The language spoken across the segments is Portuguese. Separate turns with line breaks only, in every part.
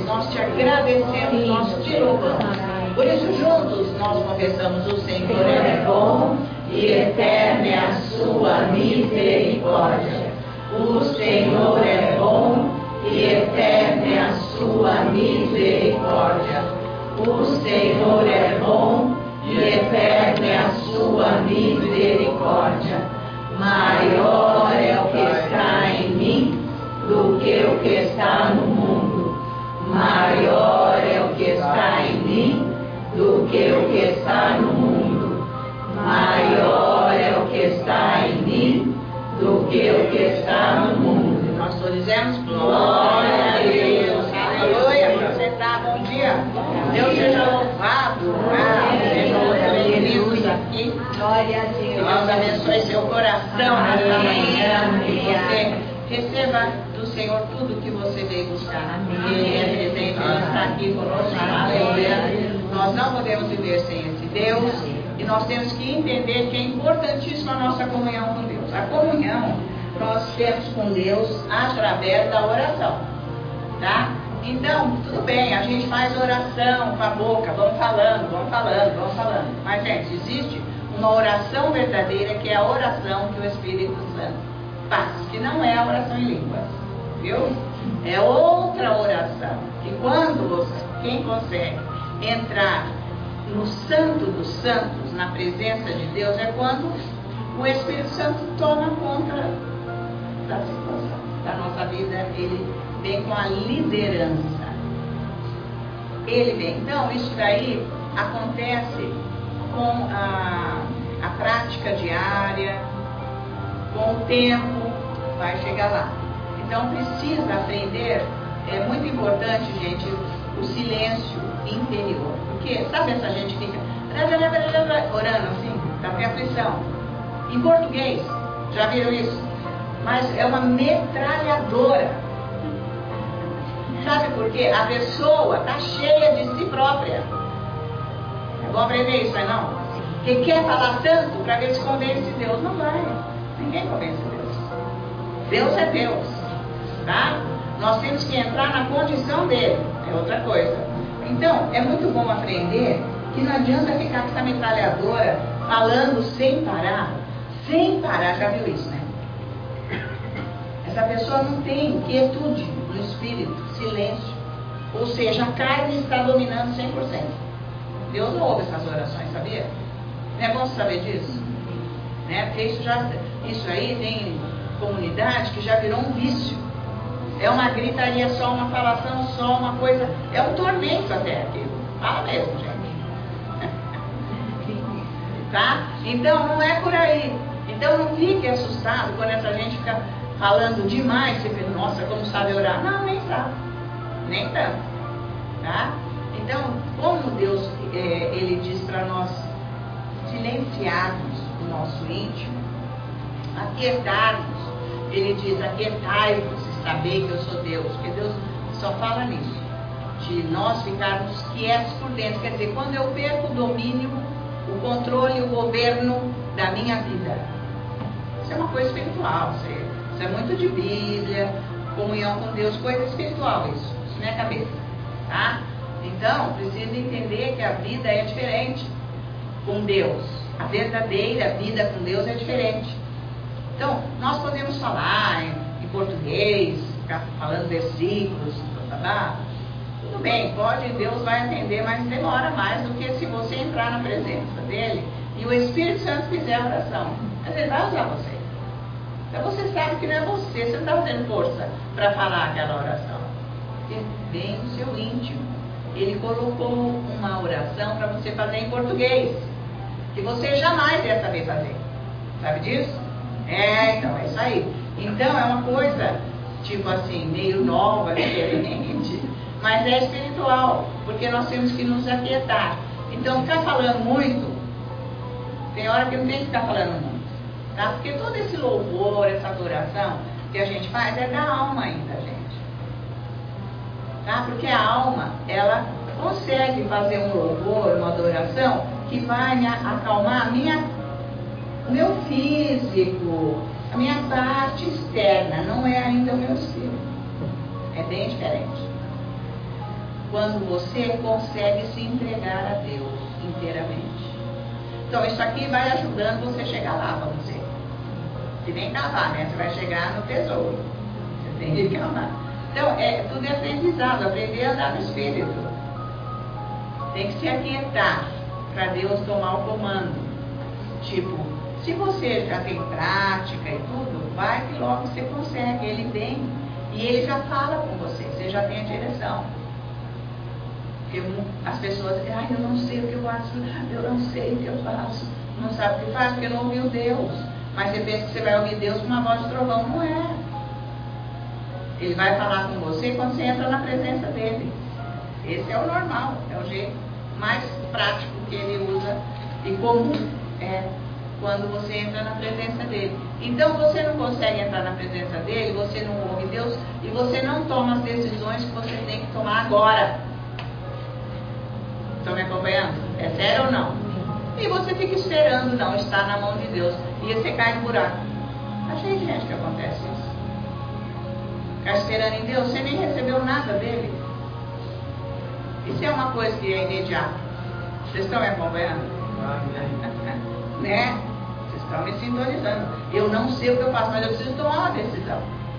bendizemos, nós te agradecemos, nós te louvamos. Por isso, juntos, nós confessamos: o Senhor é bom e eterna é a sua misericórdia. O Senhor é bom e eterna é a sua misericórdia. O Senhor é bom e eterna é a sua misericórdia. Maior é o que está em mim do que o que está no mundo. Maior é o que está em mim do que o que está no mundo. Maior é o que está em mim do que o que está no mundo. E nós só dizemos glória a Deus. Aleluia. Você está, bom dia. Deus seja louvado. Sejam bem-vindos aqui. Glória a Deus. Deus abençoe seu coração nesta manhã. Que você receba do Senhor tudo que você veio buscar. Ele é presente, Ele está aqui conosco. Aleluia. Nós não podemos viver sem esse Deus. E nós temos que entender que é importantíssima a nossa comunhão com Deus. A comunhão nós temos com Deus através da oração, tá? Então, tudo bem, a gente faz oração com a boca, vamos falando. Mas, gente, existe uma oração verdadeira, que é a oração que o Espírito Santo faz, que não é a oração em línguas, viu? É outra oração. E quando você, quem consegue entrar no Santo dos Santos, na presença de Deus, é quando o Espírito Santo toma conta da situação, da nossa vida. Ele vem com a liderança. Ele vem. Então, isso daí acontece com a prática diária, com o tempo, vai chegar lá. Então, precisa aprender, é muito importante, gente, o silêncio interior. Porque, sabe, essa gente fica orando assim, dá até aflição. Em português, já viram isso? Mas é uma metralhadora. Sabe por quê? A pessoa está cheia de si própria. É bom aprender isso, não? Que quer falar tanto para ver se convence Deus. Não vai. Ninguém convence Deus. Deus é Deus. Tá? Nós temos que entrar na condição dele. É outra coisa. Então, é muito bom aprender que não adianta ficar com essa metralhadora falando sem parar. Sem parar, já viu isso, né? Essa pessoa não tem quietude no espírito, silêncio. Ou seja, a carne está dominando 100%. Deus não ouve essas orações, sabia? Não é bom saber disso? Né? Porque isso aí tem comunidade que já virou um vício. É uma gritaria só, uma falação só, uma coisa. É um tormento até aquilo. Fala mesmo, gente. Tá? Então, não é por aí. Então, não fique assustado quando essa gente fica falando demais. Você pensa, nossa, como sabe orar? Não, nem sabe. Nem tanto. Tá? Então, como Deus, Ele diz para nós silenciarmos o nosso íntimo, aquietarmos. Ele diz, aquietai-vos, saber que eu sou Deus, porque Deus só fala nisso, de nós ficarmos quietos por dentro. Quer dizer, quando eu perco o domínio, o controle, o governo da minha vida. Isso é uma coisa espiritual, isso é muito de Bíblia, comunhão com Deus, coisa espiritual, isso não é cabeça, tá? Então, precisa entender que a vida é diferente com Deus, a verdadeira vida com Deus é diferente. Então, nós podemos falar em português, ficar falando versículos, tudo bem, pode, Deus vai atender, mas demora mais do que se você entrar na presença dele e o Espírito Santo fizer a oração. Mas ele vai usar você. Então você sabe que não é você não está fazendo força para falar aquela oração. Porque vem o seu íntimo. Ele colocou uma oração para você fazer em português, que você jamais ia saber fazer. Sabe disso? Então, é isso aí. Então, é uma coisa, tipo assim, meio nova, diferente, mas é espiritual, porque nós temos que nos aquietar. Então, ficar falando muito, tem hora que não tem que ficar falando muito, tá? Porque todo esse louvor, essa adoração que a gente faz é da alma ainda, gente. Tá? Porque a alma, ela consegue fazer um louvor, uma adoração, que vai me acalmar o meu físico, a minha parte externa, não é ainda o meu espírito. É bem diferente. quando você consegue se entregar a Deus inteiramente. Então isso aqui vai ajudando você a chegar lá, vamos dizer. Que nem cavar, né? Você vai chegar no tesouro. Você tem que cavar. Então, tudo é aprendizado, aprender a andar no Espírito. Tem que se aquietar para Deus tomar o comando. Tipo, se você já tem prática e tudo, vai que logo você consegue. Ele vem e ele já fala com você já tem a direção. Porque as pessoas dizem, eu não sei o que eu faço, eu não sei o que eu faço. Não sabe o que faz porque não ouviu Deus. Mas você pensa que você vai ouvir Deus com uma voz de trovão. Não é. Ele vai falar com você quando você entra na presença dele. Esse é o normal, é o jeito mais prático que ele usa e comum quando você entra na presença dele. Então você não consegue entrar na presença dele, você não ouve Deus e você não toma as decisões que você tem que tomar agora. Estão me acompanhando? É sério ou não? E você fica esperando, não, está na mão de Deus. E você cai no buraco. Achei de gente que acontece isso. Ficar esperando em Deus, você nem recebeu nada dele. Isso é uma coisa que é imediata. Vocês estão me acompanhando? Né? Vocês estão me sintonizando. Eu não sei o que eu faço, mas eu preciso tomar uma decisão.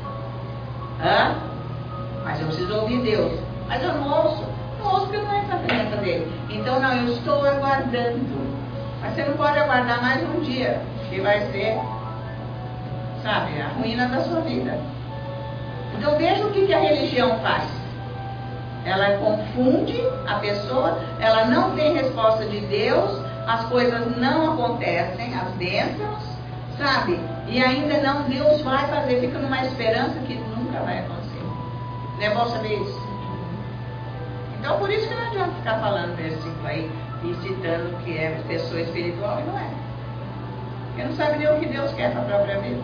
Mas eu preciso ouvir Deus. Mas eu não ouço. Não ouço porque eu não entro na presença dele. Então não, eu estou aguardando. Mas você não pode aguardar mais um dia, que vai ser, sabe, a ruína da sua vida. Então veja o que a religião faz. Ela confunde a pessoa, ela não tem resposta de Deus, as coisas não acontecem, as bênçãos, sabe? E ainda não, Deus vai fazer, fica numa esperança que nunca vai acontecer. Não é bom saber isso? Então por isso que não adianta ficar falando versículo aí e citando que é pessoa espiritual, e não é. Porque não sabe nem o que Deus quer para a própria vida.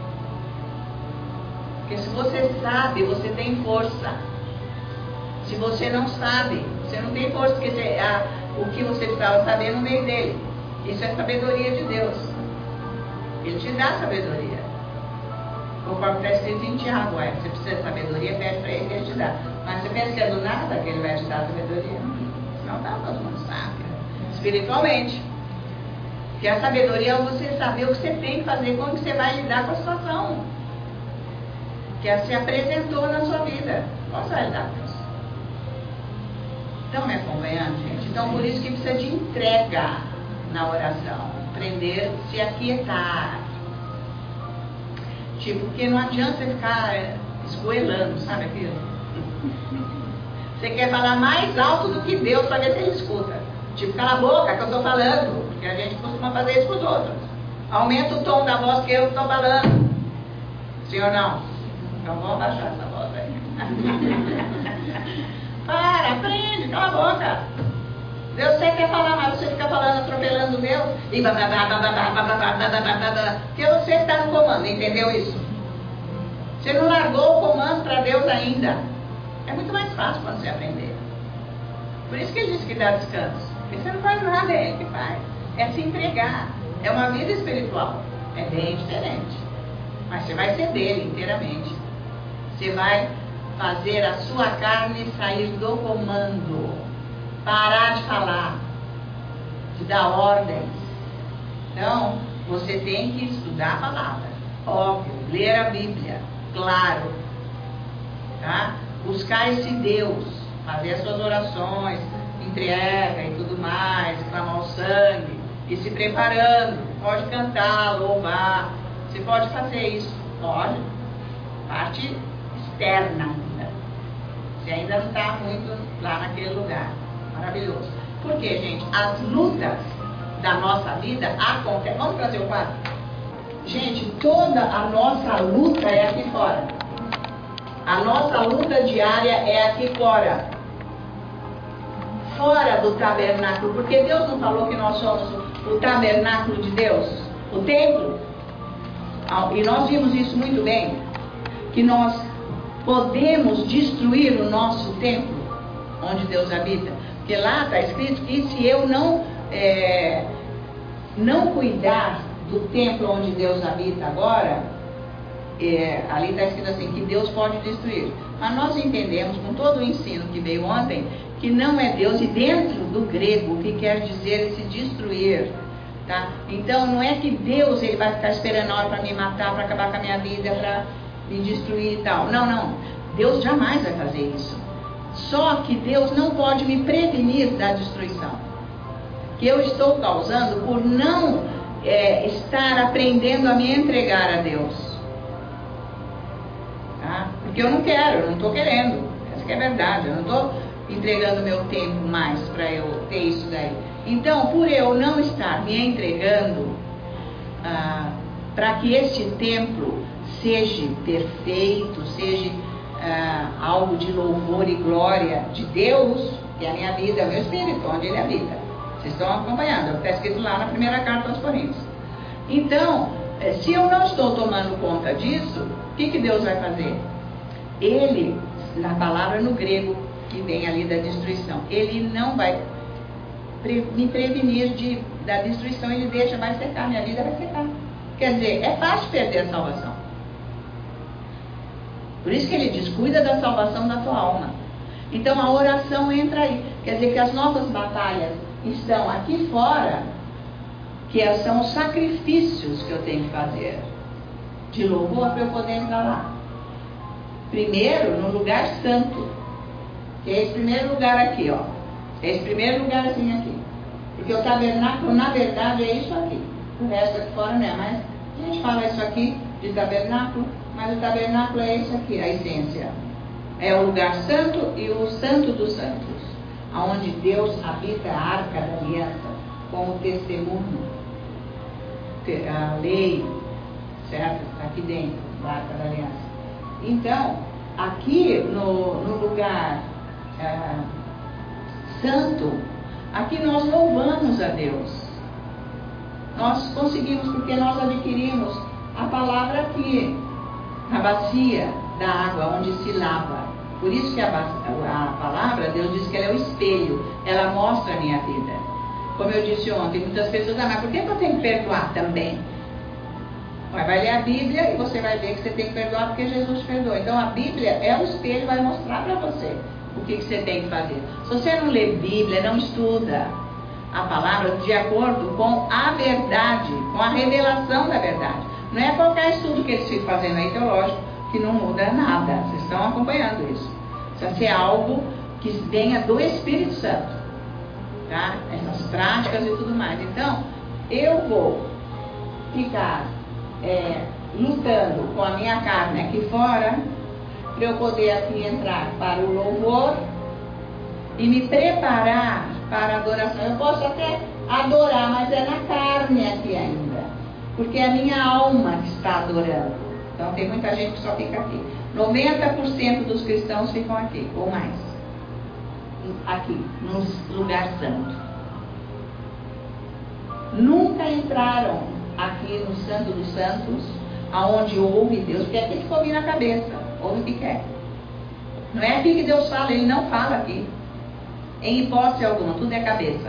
Porque se você sabe, você tem força. Se você não sabe, você não tem força, porque o que você precisava saber no meio dele. Isso é sabedoria de Deus. Ele te dá sabedoria. Conforme está escrito em Tiago, você precisa de sabedoria, pede para ele que ele te dá. Mas você pensa que é do nada que ele vai te dar sabedoria? Senão tá todo mundo sabe. Espiritualmente. Porque a sabedoria é você saber o que você tem que fazer, como que você vai lidar com a situação que se apresentou na sua vida. Como você vai lidar com isso? Estão me acompanhando, gente? Então, por isso que precisa de entrega na oração. Aprender a se aquietar. Tipo, porque não adianta você ficar esgoelando, sabe aquilo? Você quer falar mais alto do que Deus para ver se ele escuta. Tipo, cala a boca que eu estou falando. Porque a gente costuma fazer isso com os outros. Aumenta o tom da voz que eu estou falando. Sim ou não? Então vamos baixar essa voz aí. Aprende, cala a boca. Deus você quer falar, mas você fica falando, atropelando Deus. E porque você está no comando, entendeu isso? Você não largou o comando para Deus ainda. É muito mais fácil quando você aprender. Por isso que ele diz que dá descanso. Porque você não faz nada, é ele que faz. É se entregar. É uma vida espiritual. É bem diferente. Mas você vai ser dele inteiramente. Você vai fazer a sua carne sair do comando. Parar de falar. De dar ordens. Então, você tem que estudar a palavra. Óbvio. Ler a Bíblia. Claro. Tá? Buscar esse Deus. Fazer as suas orações. Entrega e tudo mais. Clamar o sangue. E se preparando. Pode cantar, louvar. Você pode fazer isso. Pode. Parte externa ainda. Você ainda não está muito lá naquele lugar. Maravilhoso. Por quê, gente? As lutas da nossa vida acontecem. Vamos trazer o quadro? Gente, toda a nossa luta é aqui fora. A nossa luta diária é aqui fora. Fora do tabernáculo. Porque Deus não falou que nós somos o tabernáculo de Deus? O templo? E nós vimos isso muito bem. Que nós podemos destruir o nosso templo, onde Deus habita. Porque lá está escrito que se eu não cuidar do templo onde Deus habita agora, ali está escrito assim, que Deus pode destruir. Mas nós entendemos, com todo o ensino que veio ontem, que não é Deus, e dentro do grego, o que quer dizer se destruir. Tá? Então, não é que Deus ele vai ficar esperando a hora para me matar, para acabar com a minha vida, para me destruir e tal. Não, não. Deus jamais vai fazer isso. Só que Deus não pode me prevenir da destruição que eu estou causando por não estar aprendendo a me entregar a Deus. Tá? Porque eu não quero, eu não estou querendo. Essa que é a verdade. Eu não estou entregando meu tempo mais para eu ter isso daí. Então, por eu não estar me entregando para que este templo seja perfeito, seja algo de louvor e glória de Deus, que é a minha vida, é o meu espírito, onde ele habita. Vocês estão acompanhando, está escrito lá na primeira carta aos Coríntios. Então, se eu não estou tomando conta disso, o que Deus vai fazer? Ele, na palavra no grego, que vem ali da destruição, ele não vai me prevenir da destruição, ele deixa, vai secar, minha vida vai secar. Quer dizer, é fácil perder a salvação. Por isso que ele diz, cuida da salvação da tua alma. Então a oração entra aí. Quer dizer que as nossas batalhas estão aqui fora, que são os sacrifícios que eu tenho que fazer de louvor para eu poder entrar lá. Primeiro, no lugar santo, que é esse primeiro lugar aqui, ó. Esse primeiro lugarzinho aqui. Porque o tabernáculo, na verdade, é isso aqui. O resto aqui fora não é. Mas a gente fala isso aqui de tabernáculo, mas o tabernáculo é isso aqui, a essência. É o lugar santo e o santo dos santos, onde Deus habita a arca da aliança, como testemunho, a lei, certo? Está aqui dentro da arca da aliança. Então, aqui no lugar santo, aqui nós louvamos a Deus. Nós conseguimos, porque nós adquirimos a palavra aqui, na bacia da água, onde se lava. Por isso que a palavra, Deus diz que ela é o espelho, ela mostra a minha vida. Como eu disse ontem, muitas pessoas mas por que eu tenho que perdoar também? Vai ler a Bíblia e você vai ver que você tem que perdoar porque Jesus perdoou. Então a Bíblia é o espelho, vai mostrar para você o que você tem que fazer. Se você não lê Bíblia, não estuda a palavra de acordo com a verdade, com a revelação da verdade. Não é qualquer estudo que eles ficam fazendo aí teológico que não muda nada. Vocês estão acompanhando isso. Precisa ser algo que venha do Espírito Santo, tá? Essas práticas e tudo mais. Então, eu vou ficar lutando com a minha carne aqui fora, para eu poder aqui entrar para o louvor e me preparar para a adoração. Eu posso até adorar, mas é na carne aqui ainda, porque é a minha alma que está adorando. Então tem muita gente que só fica aqui. 90% dos cristãos ficam aqui, ou mais, aqui, no lugar santo. Nunca entraram aqui no Santo dos Santos, aonde ouve Deus, porque é aqui que ficou na cabeça, ouve o que quer. Não é aqui que Deus fala, Ele não fala aqui. Em hipótese alguma, tudo é cabeça.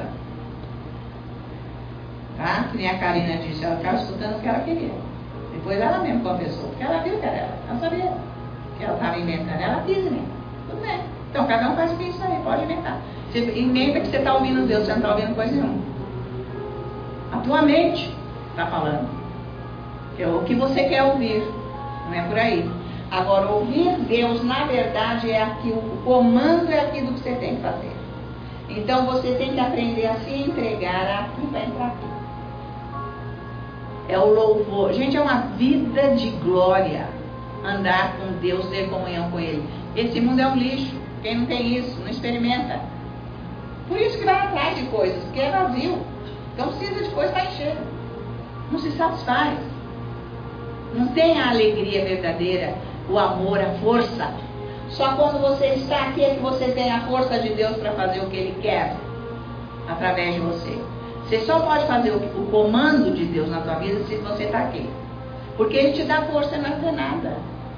Tá? Que nem a Karina disse, ela estava escutando o que ela queria. Depois ela mesmo confessou, porque ela viu que era ela. Ela sabia que ela estava inventando, ela quis inventar. Tudo bem. Então cada um faz o que isso aí, pode inventar. Você inventa que você está ouvindo Deus, você não está ouvindo coisa nenhuma. A tua mente está falando. Que é o que você quer ouvir. Não é por aí. Agora, ouvir Deus, na verdade, é aqui, o comando é aquilo que você tem que fazer. Então, você tem que aprender a se entregar aqui para entrar aqui. É o louvor. Gente, é uma vida de glória andar com Deus, ter comunhão com Ele. Esse mundo é um lixo. Quem não tem isso, não experimenta. Por isso que vai atrás de coisas, porque é vazio. Então, precisa de coisa para encher. Não se satisfaz. Não tem a alegria verdadeira, o amor, a força. Só quando você está aqui é que você tem a força de Deus para fazer o que Ele quer através de você. Você só pode fazer o comando de Deus na tua vida se você está aqui. Porque Ele te dá força e não é nada.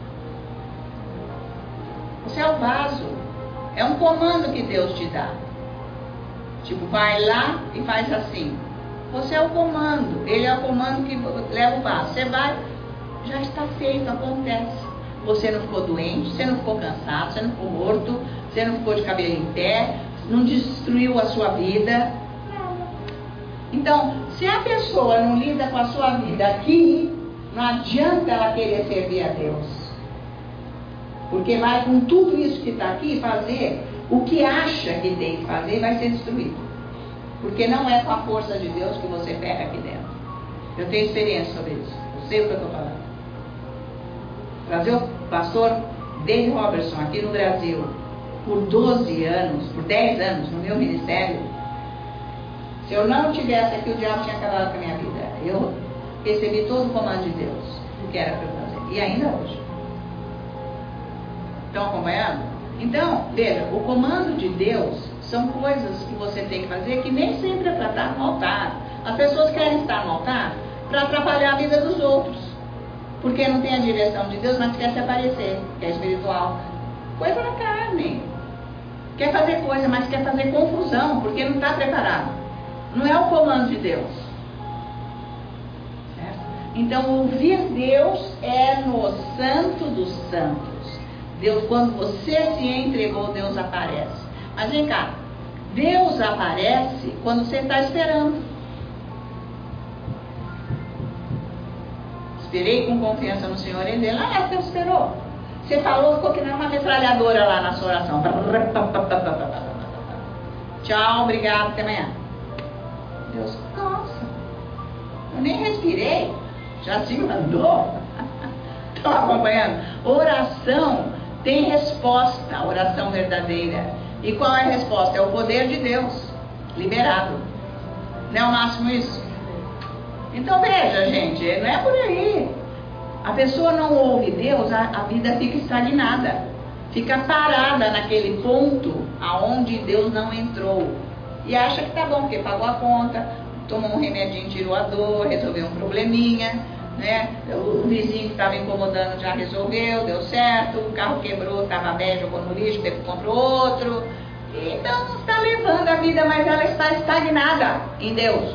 Você é o vaso. É um comando que Deus te dá. Tipo, vai lá e faz assim. Você é o comando. Ele é o comando que leva o vaso. Você vai, já está feito, acontece. Você não ficou doente, você não ficou cansado, você não ficou morto, você não ficou de cabelo em pé, não destruiu a sua vida. Então, se a pessoa não lida com a sua vida aqui, não adianta ela querer servir a Deus. Porque vai com tudo isso que está aqui fazer o que acha que tem que fazer, vai ser destruído. Porque não é com a força de Deus que você pega aqui dentro. Eu tenho experiência sobre isso. Eu sei o que eu estou falando. Trazer o pastor Dave Robertson aqui no Brasil por 12 anos, por 10 anos no meu ministério. Se eu não tivesse aqui, o diabo tinha acabado com a minha vida. Eu recebi todo o comando de Deus, o que era para eu fazer. E ainda hoje. Estão acompanhando? Então, veja, o comando de Deus são coisas que você tem que fazer que nem sempre é para estar no altar. As pessoas querem estar no altar para atrapalhar a vida dos outros. Porque não tem a direção de Deus, mas quer se aparecer, que é espiritual. Coisa da carne. Quer fazer coisa, mas quer fazer confusão, porque não está preparado. Não é o comando de Deus. Certo? Então, ouvir Deus é no santo dos santos. Deus, quando você se entregou, Deus aparece. Mas vem cá, Deus aparece quando você está esperando. Esperei com confiança no Senhor, ele dele, você esperou. Você falou, ficou que nem uma metralhadora lá na sua oração. Tchau, obrigado, até amanhã. Deus, nossa, eu nem respirei, já se mandou. Estão acompanhando? Oração tem resposta, oração verdadeira. E qual é a resposta? É o poder de Deus liberado. Não é o máximo isso? Então veja, gente, não é por aí. A pessoa não ouve Deus, a vida fica estagnada. Fica parada naquele ponto aonde Deus não entrou. E acha que tá bom, porque pagou a conta, tomou um remedinho, tirou a dor, resolveu um probleminha, né? O vizinho que estava incomodando já resolveu, deu certo, o carro quebrou, estava bem, jogou no lixo, comprou outro. Então está levando a vida, mas ela está estagnada em Deus.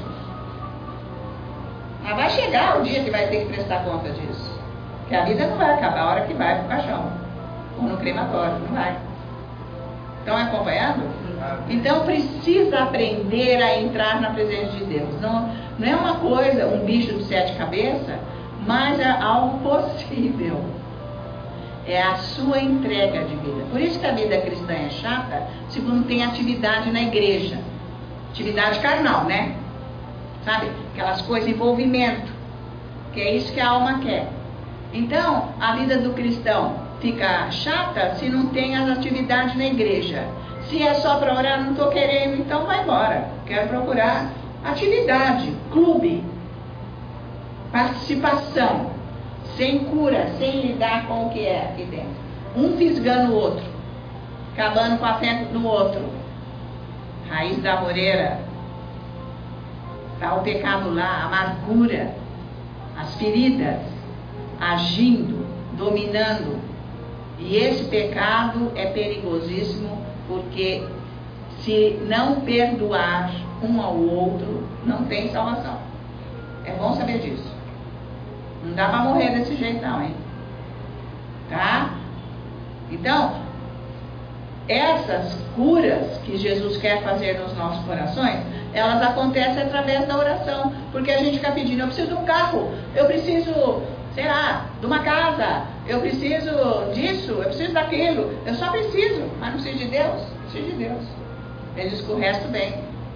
Mas vai chegar o dia que vai ter que prestar conta disso. Que a vida não vai acabar a hora que vai pro caixão. Ou no crematório, não vai. Estão acompanhando? Então precisa aprender a entrar na presença de Deus. Não é uma coisa, um bicho de 7 cabeças, mas é algo possível. É a sua entrega de vida. Por isso que a vida cristã é chata, se não tem atividade na igreja. Atividade carnal, né? Sabe? Aquelas coisas, envolvimento. Que é isso que a alma quer. Então, a vida do cristão fica chata se não tem as atividades na igreja. Se é só para orar, não estou querendo, então vai embora. Quero procurar atividade, clube, participação, sem cura, sem lidar com o que é aqui dentro. Um fisgando o outro, acabando com a fé do outro. Raiz da moreira. Está o pecado lá, a amargura, as feridas, agindo, dominando. E esse pecado é perigosíssimo, porque se não perdoar um ao outro, não tem salvação. É bom saber disso. Não dá para morrer desse jeito não, hein? Tá? Então, essas curas que Jesus quer fazer nos nossos corações, elas acontecem através da oração. Porque a gente fica pedindo, eu preciso de um carro, eu preciso, sei lá, de uma casa, eu preciso disso, eu preciso daquilo. Eu só preciso, mas não preciso de Deus. Preciso de Deus. Ele diz que o resto vem.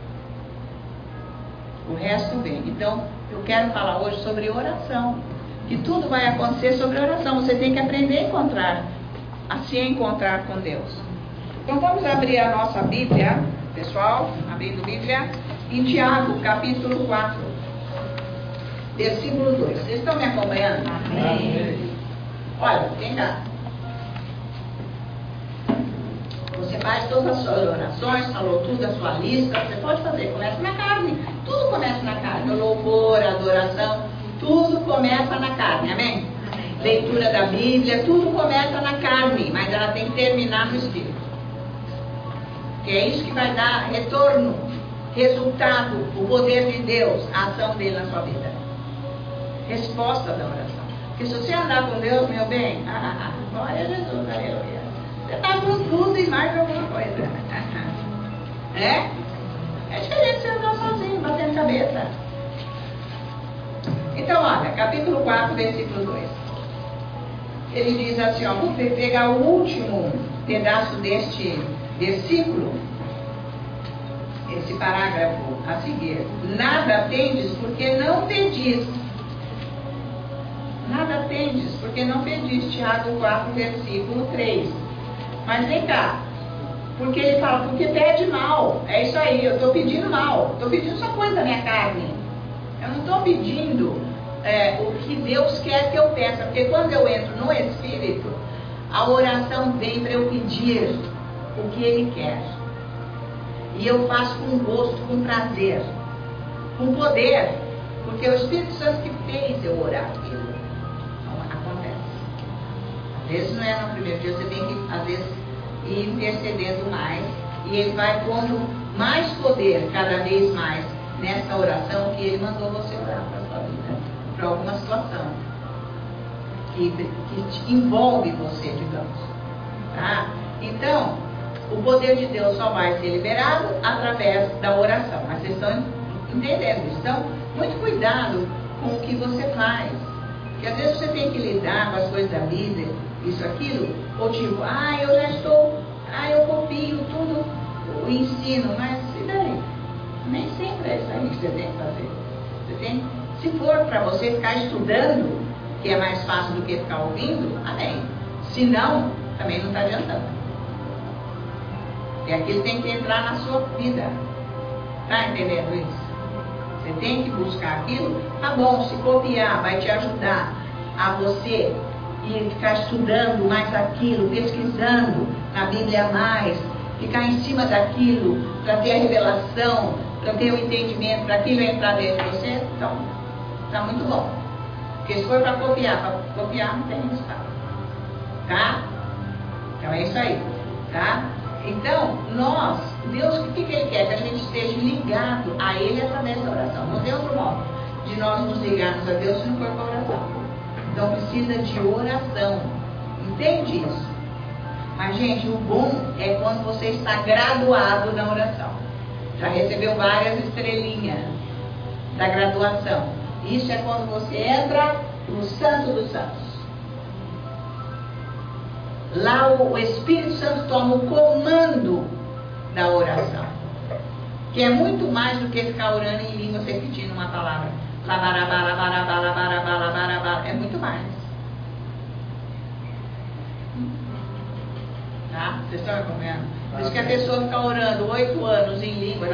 O resto vem. Então, eu quero falar hoje sobre oração. Que tudo vai acontecer sobre oração. Você tem que aprender a se encontrar com Deus. Então vamos abrir a nossa Bíblia, pessoal, abrindo a Bíblia, em Tiago, capítulo 4, versículo 2. Vocês estão me acompanhando? Amém. Olha, vem cá. Você faz todas as suas orações, falou tudo, a sua lista, você pode fazer, começa na carne. Tudo começa na carne, o louvor, a adoração, tudo começa na carne, amém? Leitura da Bíblia, tudo começa na carne, mas ela tem que terminar no Espírito. Que é isso que vai dar retorno, resultado, o poder de Deus, a ação dele na sua vida. Resposta da oração. Porque se você andar com Deus, meu bem, glória a Jesus, aleluia. Você está com tudo e mais alguma coisa. É diferente você andar sozinho, batendo cabeça. Então, olha, capítulo 4, versículo 2. Ele diz assim, ó, vou pegar o último pedaço deste versículo, esse parágrafo a seguir. Nada tendes porque não pedis. Nada tendes porque não pedis. Tiago 4, versículo 3. Mas vem cá. Porque ele fala, porque pede mal. É isso aí, eu estou pedindo mal. Estou pedindo só coisa da minha carne. Eu não estou pedindo o que Deus quer que eu peça. Porque quando eu entro no Espírito, a oração vem para eu pedir o que Ele quer. E eu faço com gosto, com prazer, com poder. Porque é o Espírito Santo que fez eu orar aquilo. Então, acontece. Às vezes não é no primeiro dia, você tem que, às vezes, ir intercedendo mais. E Ele vai pondo mais poder, cada vez mais, nessa oração que Ele mandou você orar para a sua vida. Para alguma situação que envolve você, digamos. Tá? Então, o poder de Deus só vai ser liberado através da oração. Mas vocês estão entendendo isso? Então, muito cuidado com o que você faz. Porque às vezes você tem que lidar com as coisas da vida, isso, aquilo, ou tipo, eu já estou, eu copio tudo o ensino, mas e daí? Nem sempre é isso aí que você tem que fazer. Você tem, se for para você ficar estudando, que é mais fácil do que ficar ouvindo, amém. Se não, também não está adiantando. E aquilo tem que entrar na sua vida. Está entendendo isso? Você tem que buscar aquilo. Tá bom, se copiar vai te ajudar a você ir ficar estudando mais aquilo, pesquisando na Bíblia mais, ficar em cima daquilo, para ter a revelação, para ter o entendimento, para aquilo entrar dentro de você. Então, está muito bom. Porque se for para copiar não tem resultado. Tá? Então é isso aí. Tá? Então, Deus, o que Ele quer? Que a gente esteja ligado a Ele através da oração. Não tem outro modo de nós nos ligarmos a Deus se não for com a oração. Então, precisa de oração. Entende isso? Mas, gente, o bom é quando você está graduado na oração. Já recebeu várias estrelinhas da graduação. Isso é quando você entra no Santo dos Santos. Lá o Espírito Santo toma o comando da oração. Que é muito mais do que ficar orando em línguas repetindo uma palavra. É muito mais. Tá? Vocês estão acompanhando? Por isso que a pessoa fica orando 8 anos em línguas,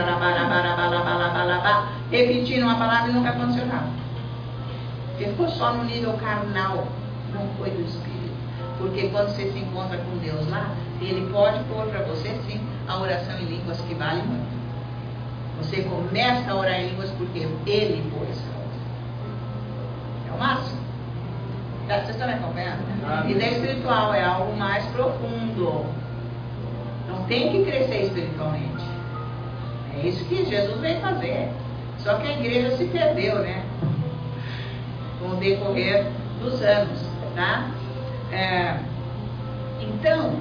repetindo uma palavra e nunca aconteceu nada. Porque ficou só no nível carnal, não foi do Espírito. Porque quando você se encontra com Deus lá, Ele pode pôr para você sim a oração em línguas, que vale muito. Você começa a orar em línguas porque Ele pôs para você. É o máximo. Vocês estão me acompanhando? Vida espiritual é algo mais profundo. Então tem que crescer espiritualmente. É isso que Jesus veio fazer. Só que a igreja se perdeu, né? Com o decorrer dos anos, tá? Então,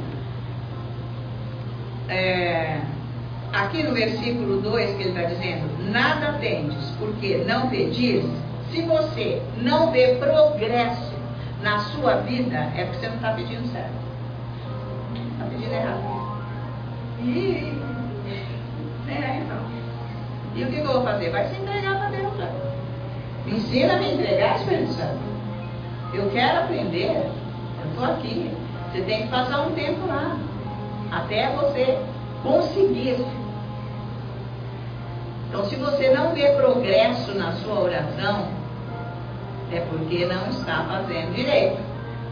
aqui no versículo 2 que ele está dizendo, nada tendes, porque não pedis. Se você não vê progresso na sua vida, é porque você não está pedindo certo. Está pedindo errado. Então. E o que eu vou fazer? Vai se entregar para Deus. Me ensina a me entregar, Espírito Santo. Eu quero aprender. Eu estou aqui. Você tem que passar um tempo lá. Até você conseguir. Então, se você não vê progresso na sua oração, é porque não está fazendo direito.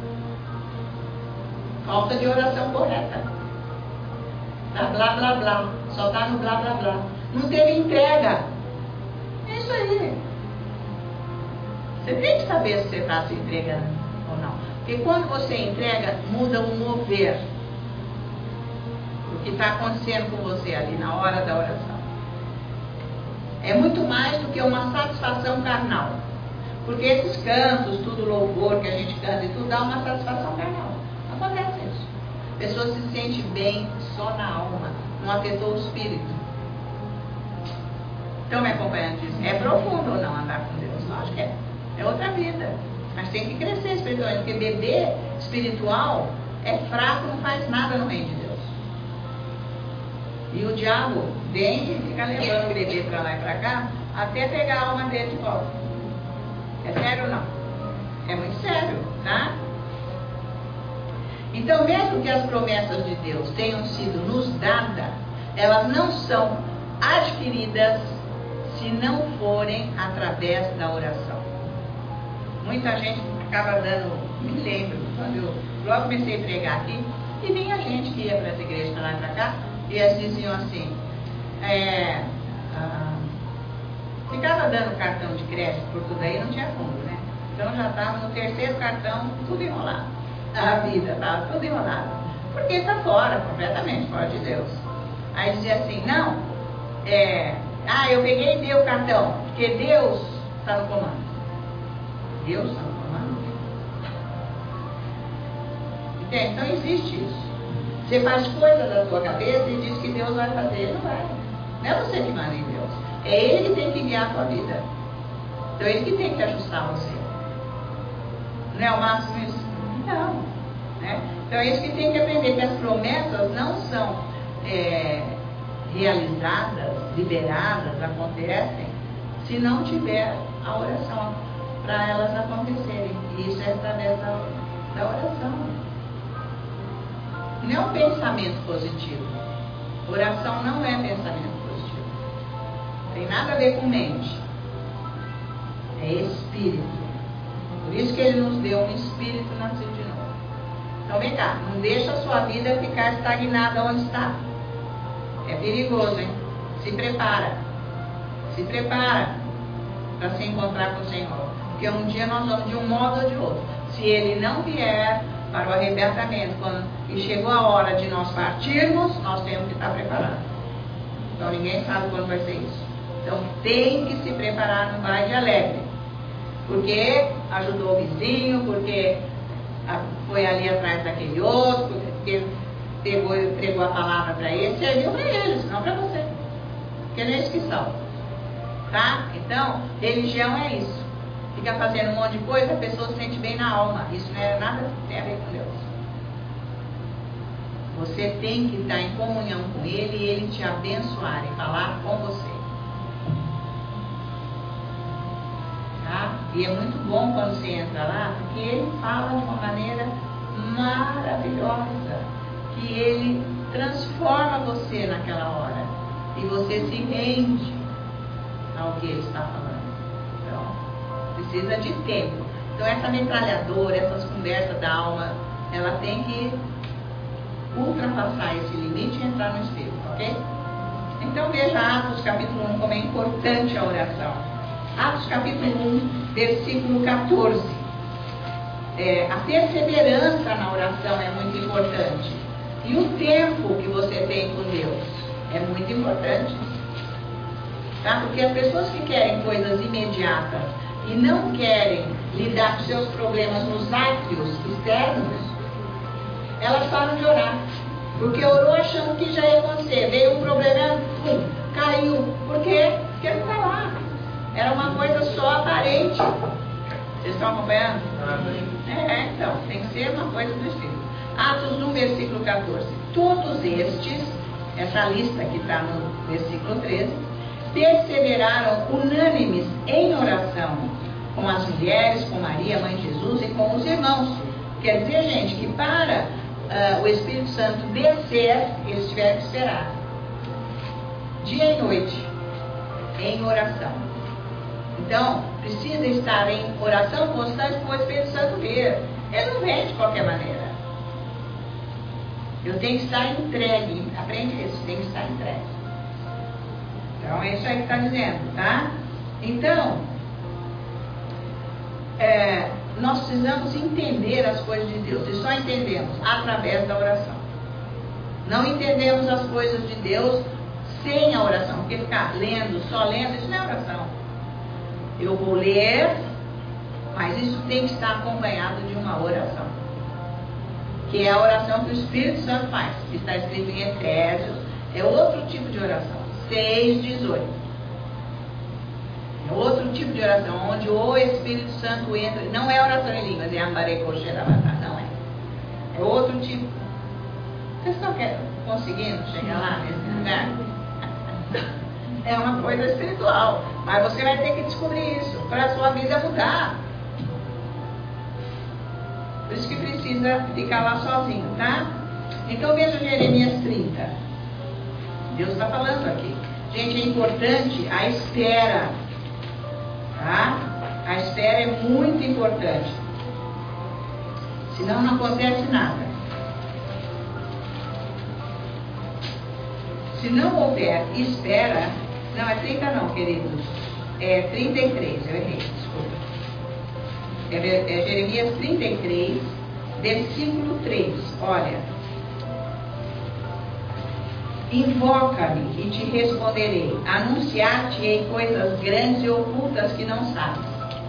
Falta de oração correta. Tá blá blá blá. Só está no blá blá blá. Não teve entrega. É isso aí. Você tem que saber se você está se entregando ou não. Porque quando você entrega, muda o mover. O que está acontecendo com você ali na hora da oração. É muito mais do que uma satisfação carnal. Porque esses cantos, tudo louvor que a gente canta e tudo, dá uma satisfação carnal. Não acontece isso. A pessoa se sente bem só na alma, não afetou o espírito. Estão me acompanhando disso? É profundo ou não andar com Deus? Lógico que é. É outra vida. Mas tem que crescer espiritualmente, porque bebê espiritual é fraco, não faz nada no reino de Deus. E o diabo vem e fica levando o bebê para lá e para cá, até pegar a alma dele de volta. É sério ou não? É muito sério, tá? Então, mesmo que as promessas de Deus tenham sido nos dadas, elas não são adquiridas se não forem através da oração. Muita gente acaba dando, me lembro, quando eu logo comecei a pregar aqui, e vinha gente que ia para as igrejas para lá e para cá, e eles diziam assim, ficava dando cartão de crédito por tudo aí, não tinha fundo, né? Então já estava no terceiro cartão, tudo enrolado. A vida estava tudo enrolado. Porque está fora, completamente fora de Deus. Aí dizia assim, não, eu peguei e dei o cartão, porque Deus está no comando. Deus está no comando? Entende? Então existe isso. Você faz coisa da sua cabeça e diz que Deus vai fazer. Ele não vai. Não é você que manda em Deus. É Ele que tem que guiar a sua vida. Então é Ele que tem que ajustar você. Não é o máximo isso? Não. Né? Então é isso que tem que aprender, que as promessas não são realizadas, liberadas, acontecem, se não tiver a oração para elas acontecerem. E isso é através da oração. Não é um pensamento positivo. Oração não é pensamento positivo. Não tem nada a ver com mente. É espírito. Por isso que Ele nos deu um espírito nascido de novo. Então vem cá, não deixa a sua vida ficar estagnada onde está. É perigoso, hein? Se prepara. Se prepara para se encontrar com o Senhor. Porque um dia nós vamos de um modo ou de outro. Se Ele não vier para o arrebatamento, e chegou a hora de nós partirmos, nós temos que estar preparados. Então ninguém sabe quando vai ser isso. Então tem que se preparar, não vai de alegre. Porque ajudou o vizinho, porque foi ali atrás daquele outro, porque pregou a palavra para ele, serviu para eles, não para você. Porque não é isso que são. Tá? Então, religião é isso. Fica fazendo um monte de coisa, a pessoa se sente bem na alma. Isso não é nada que tem a ver com Deus. Você tem que estar em comunhão com Ele e Ele te abençoar e falar com você. Tá? E é muito bom quando você entra lá, porque Ele fala de uma maneira maravilhosa. Que Ele transforma você naquela hora. E você se rende ao que Ele está falando. Precisa de tempo. Então essa metralhadora, essas conversas da alma, ela tem que ultrapassar esse limite e entrar no espírito, ok? Então veja Atos capítulo 1 como é importante a oração. Atos capítulo 1, versículo 14. A perseverança na oração é muito importante. E o tempo que você tem com Deus é muito importante. Tá? Porque as pessoas que querem coisas imediatas e não querem lidar com seus problemas nos átrios externos, elas param de orar. Porque orou achando que já ia acontecer. Veio um problema, caiu. Por quê? Porque não está lá. Era uma coisa só aparente. Vocês estão acompanhando? Então, tem que ser uma coisa do Espírito. Atos 1, versículo 14. Todos estes, essa lista que está no versículo 13, perseveraram unânimes em oração com as mulheres, com Maria, mãe de Jesus e com os irmãos. Quer dizer, gente, que para o Espírito Santo descer, eles tiveram que esperar dia e noite em oração. Então, precisa estar em oração constante para o Espírito Santo vir. Ele não vem de qualquer maneira. Eu tenho que estar entregue. Aprende isso, tem que estar entregue. Então, é isso aí que está dizendo, tá? Então, nós precisamos entender as coisas de Deus. E só entendemos através da oração. Não entendemos as coisas de Deus sem a oração. Porque ficar lendo, só lendo, isso não é oração. Eu vou ler Mas isso tem que estar acompanhado de uma oração, que é a oração que o Espírito Santo faz, que está escrito em Efésios. É outro tipo de oração, 6:18. É outro tipo de oração, onde o Espírito Santo entra. Não é oração em línguas, é ambarecoxerabatá, não é. É outro tipo. Vocês estão conseguindo chegar lá nesse lugar? É uma coisa espiritual, mas você vai ter que descobrir isso para a sua vida mudar. Por isso que precisa ficar lá sozinho, tá? Então veja Jeremias 30. Deus está falando aqui. Gente, é importante a espera, tá? A espera é muito importante. Senão não acontece nada. Se não houver espera, não é 30 não, queridos, é 33, eu errei, desculpa. É Jeremias 33, versículo 3, olha. Invoca-me e te responderei, anunciar-te-ei coisas grandes e ocultas que não sabes.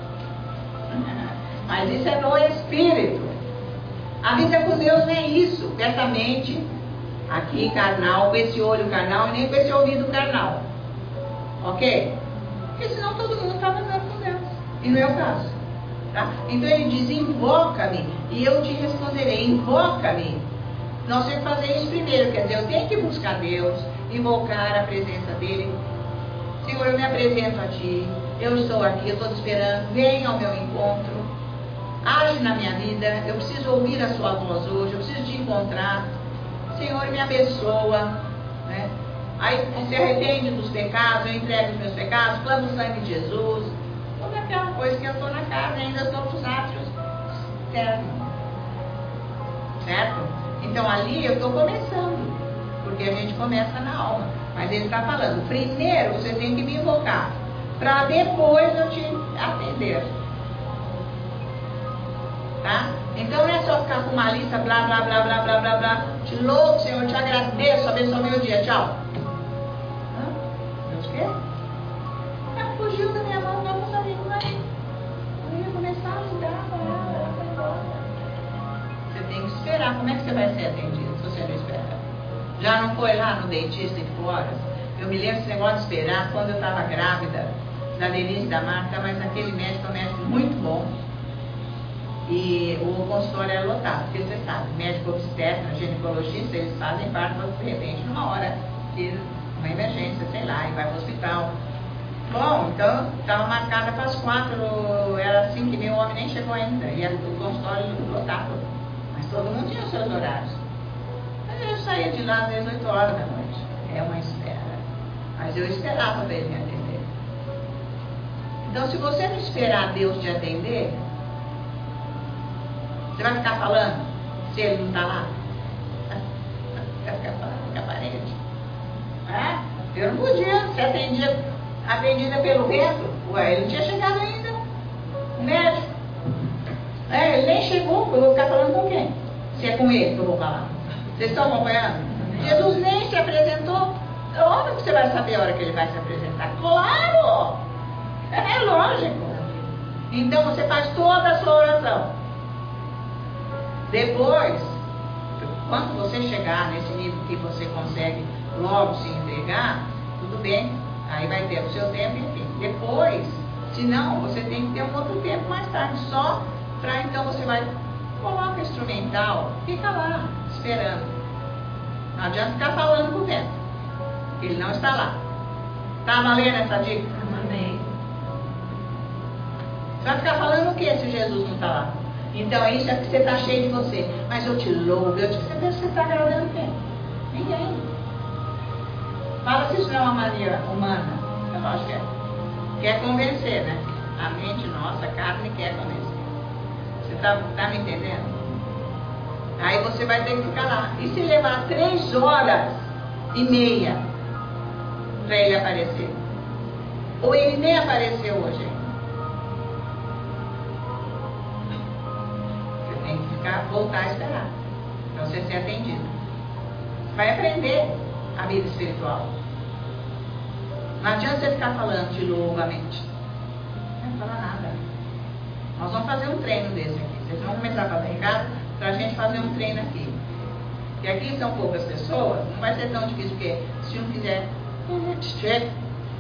Mas isso é no Espírito. A vida com Deus não é isso, com essa mente aqui carnal, com esse olho carnal e nem com esse ouvido carnal. Ok? Porque senão todo mundo estava andando com Deus. E não é o caso. Tá? Então ele diz, invoca-me e eu te responderei. Invoca-me. Nós temos que fazer isso primeiro. Quer dizer, eu tenho que buscar Deus, invocar a presença dele. Senhor, eu me apresento a ti. Eu estou aqui, eu estou te esperando. Venha ao meu encontro. Age na minha vida. Eu preciso ouvir a sua voz hoje. Eu preciso te encontrar. Senhor, me abençoa, né? Aí se arrepende dos pecados, eu entrego os meus pecados, clamo o sangue de Jesus. Toda aquela coisa que eu estou na casa e ainda estou nos átrios externos. Certo? Então ali eu estou começando, porque a gente começa na alma. Mas ele está falando, primeiro você tem que me invocar, para depois eu te atender. Tá? Então não é só ficar com uma lista, blá, blá, blá, blá, blá, blá, blá. Te louvo, Senhor, te agradeço, abençoa meu dia, tchau. Deus quer? Fugiu da minha mão, não sabia como é. Eu ia começar a ajudar com ela foi embora. Você tem que esperar. Como é que você vai ser atendido se você não esperar? Já não foi lá no dentista em horas? Eu me lembro desse negócio de esperar quando eu estava grávida da Denise e da Marta, mas aquele médico é um médico muito bom. E o consultório era lotado, porque você sabe, médico obstetra, ginecologista, eles fazem parto de repente numa hora, uma emergência, sei lá, e vai para o hospital. Bom, então estava marcada para as 4, era 5h30, o homem nem chegou ainda, e o consultório lotado. Mas todo mundo tinha os seus horários. Mas eu saía de lá às vezes 8 horas da noite. É uma espera. Mas eu esperava para ele me atender. Então, se você não esperar Deus te atender, você vai ficar falando se ele não está lá? Vai ficar falando com a parede. Eu não podia ser atendida pelo vento. Ué, ele não tinha chegado ainda. O médico. Ele nem chegou, eu vou ficar falando com quem? Se é com ele que eu vou falar. Vocês estão acompanhando? Jesus nem se apresentou. Onde você vai saber a hora que ele vai se apresentar? Claro! É lógico. Então você faz toda a sua oração. Depois, quando você chegar nesse nível que você consegue logo se entregar, tudo bem, aí vai ter o seu tempo, enfim. Depois, se não, você tem que ter um outro tempo mais tarde, só para então você vai colocar o instrumental, fica lá, esperando. Não adianta ficar falando com o vento, ele não está lá. Tá valendo essa dica?
Amém.
Você vai ficar falando o que se Jesus não está lá? Então é isso, é que você está cheio de você. Mas eu te louvo, eu te... Você pensa que você está agradando quem? Ninguém. Fala se isso não é uma mania humana. Eu acho que é. Quer convencer, né? A mente nossa, a carne quer convencer. Você tá me entendendo? Aí você vai ter que ficar lá. E se levar 3h30 para ele aparecer? Ou ele nem apareceu hoje? Voltar a esperar para você ser atendido. Vai aprender a vida espiritual. Não adianta você ficar falando de louco a mente. Não vai falar nada. Nós vamos fazer um treino desse aqui. Vocês vão começar a fazer em casa para a gente fazer um treino aqui. E aqui são poucas pessoas, não vai ser tão difícil, porque se um quiser, chega.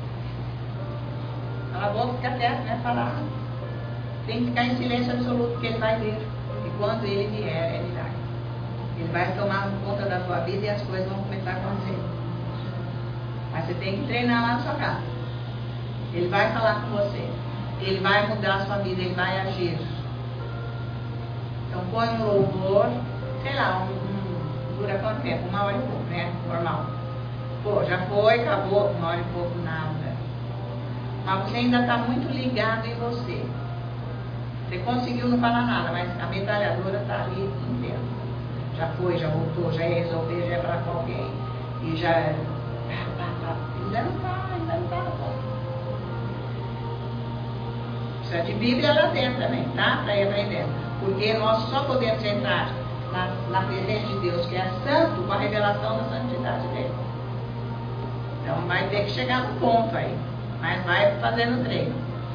Cala a boca, fica quieto, né? Falar. Tem que ficar em silêncio absoluto, porque ele vai vir. E quando ele vier, ele vai. Ele vai tomar conta da sua vida e as coisas vão começar a acontecer. Mas você tem que treinar lá na sua casa. Ele vai falar com você. Ele vai mudar a sua vida, ele vai agir. Então põe um louvor, sei lá, dura quanto tempo? 1 hora e pouco, né? Normal. Pô, já foi, acabou, 1 hora e pouco, nada. Mas você ainda está muito ligado em você. Você conseguiu não falar nada, mas a metralhadora está ali inteira. Já foi, já voltou, já ia resolver, já ia falar com alguém. E já... Ainda não está. Precisa de Bíblia lá dentro também, tá? Para ir aprendendo. Porque nós só podemos entrar na presença de Deus, que é santo, com a revelação da santidade dele. Então vai ter que chegar no ponto aí. Mas vai fazendo treino.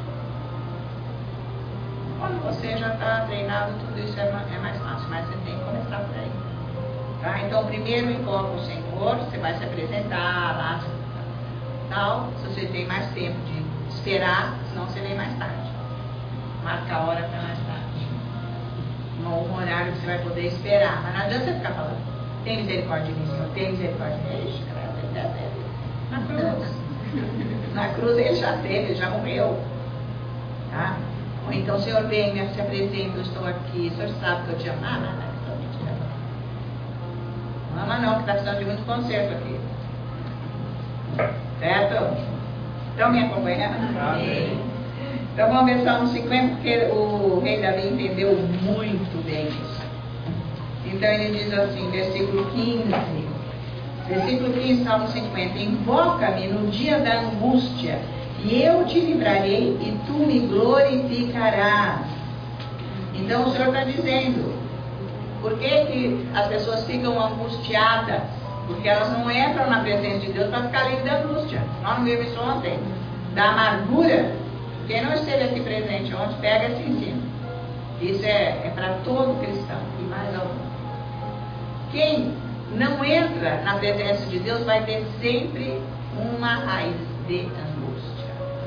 Quando você já está treinado, tudo isso é mais fácil, mas você tem que começar por aí. Tá? Então primeiro invoca o Senhor, você vai se apresentar lá, tal, se você tem mais tempo de esperar, senão você vem mais tarde. Marca a hora para mais tarde. Um horário que você vai poder esperar. Mas não adianta você ficar falando, tem misericórdia de mim, Senhor, tem misericórdia de mim. Ixi, na cruz. Na cruz ele já teve, ele já morreu. Tá? Ou então, Senhor, vem, me se apresenta, eu estou aqui, o Senhor sabe que eu te amo. Não, mentira. Não ama não, que está precisando de muito conserto aqui. Certo? Estão me acompanhando? Amém. Então vamos ver Salmo 50, porque o rei Davi entendeu muito bem isso. Então ele diz assim, versículo 15. Versículo 15, Salmo 50. Invoca-me no dia da angústia, e eu te livrarei, e tu me glorificarás. Então o Senhor está dizendo, por que as pessoas ficam angustiadas? Porque elas não entram na presença de Deus para ficar livre da angústia. Nós não vimos isso ontem. Da amargura. Quem não esteve aqui presente ontem, pega esse ensino. Isso é para todo cristão, e mais algum. Quem não entra na presença de Deus vai ter sempre uma raiz de angústia.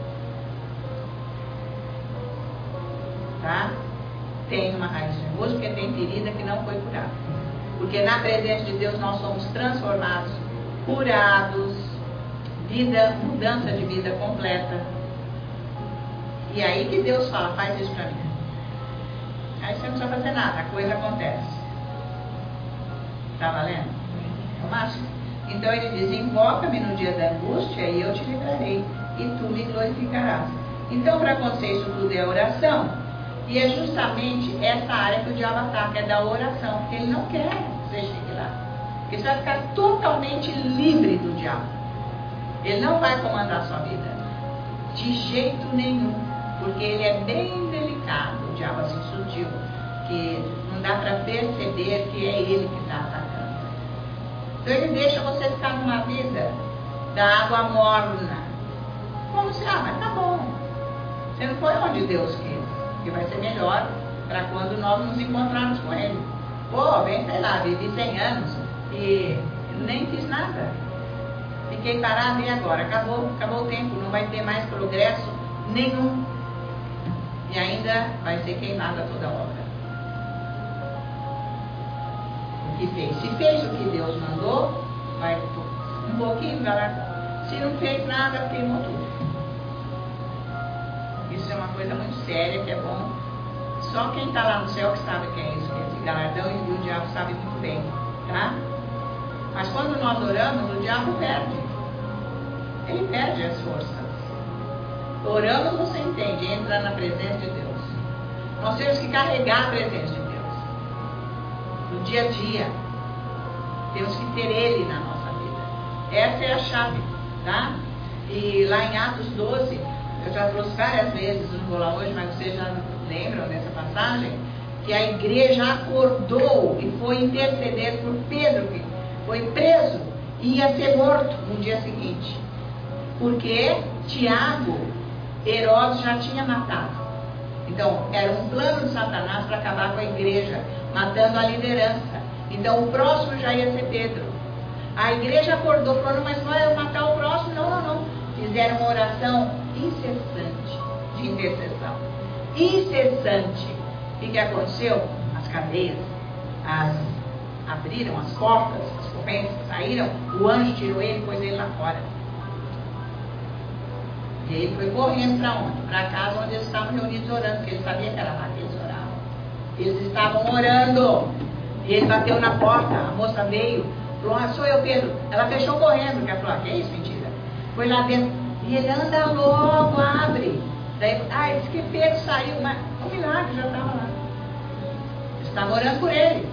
Tá? Tem uma raiz de angústia porque tem ferida que não foi curada. Porque na presença de Deus nós somos transformados, curados, mudança de vida completa. E aí que Deus fala, faz isso pra mim. Aí você não precisa fazer nada, a coisa acontece. Tá valendo? É o máximo. Então ele diz, invoca-me no dia da angústia e eu te livrarei, e tu me glorificarás. Então para acontecer isso tudo é oração. E é justamente essa área que o diabo ataca, é da oração, porque ele não quer que você chegue lá. Porque você vai ficar totalmente livre do diabo. Ele não vai comandar a sua vida. De jeito nenhum. Porque ele é bem delicado, o diabo assim sutil, que não dá para perceber que é ele que está atacando. Então ele deixa você ficar numa vida da água morna. Como se, mas tá bom. Você não foi onde Deus quis, que vai ser melhor para quando nós nos encontrarmos com ele. Pô, bem, sei lá, vivi 100 anos e nem fiz nada. Fiquei parado e agora? Acabou o tempo, não vai ter mais progresso nenhum. E ainda vai ser queimada toda a obra. O que fez? Se fez o que Deus mandou, vai um pouquinho, galera. Se não fez nada, queimou tudo. Isso é uma coisa muito séria, que é bom. Só quem está lá no céu que sabe que é isso, que é esse galardão, e o diabo sabe muito bem, tá? Mas quando nós oramos, o diabo perde. Ele perde as forças. Oramos, você entende, entra na presença de Deus. Nós temos que carregar a presença de Deus. No dia a dia. Temos que ter Ele na nossa vida. Essa é a chave, tá? E lá em Atos 12, eu já trouxe várias vezes, não vou lá hoje, mas vocês já lembram dessa passagem, que a igreja acordou e foi interceder por Pedro, que foi preso e ia ser morto no dia seguinte. Porque Tiago, Herodes já tinha matado. Então, era um plano de Satanás para acabar com a igreja, matando a liderança. Então, o próximo já ia ser Pedro. A igreja acordou, falou, mas vai matar o próximo? Não. Fizeram uma oração incessante de intercessão. Incessante. O que aconteceu? As cadeias abriram, as portas, as correntes saíram, o anjo tirou ele e pôs ele lá fora. E ele foi correndo para onde? Para a casa onde eles estavam reunidos orando, porque ele sabia que era lá que eles oravam. Eles estavam orando. E ele bateu na porta, a moça veio, falou, sou eu, Pedro. Ela fechou correndo, porque ela falou, que é isso, mentira. Foi lá dentro. E ele anda logo, abre. Daí, disse que Pedro saiu, mas o milagre já estava lá. Eles estavam orando por ele.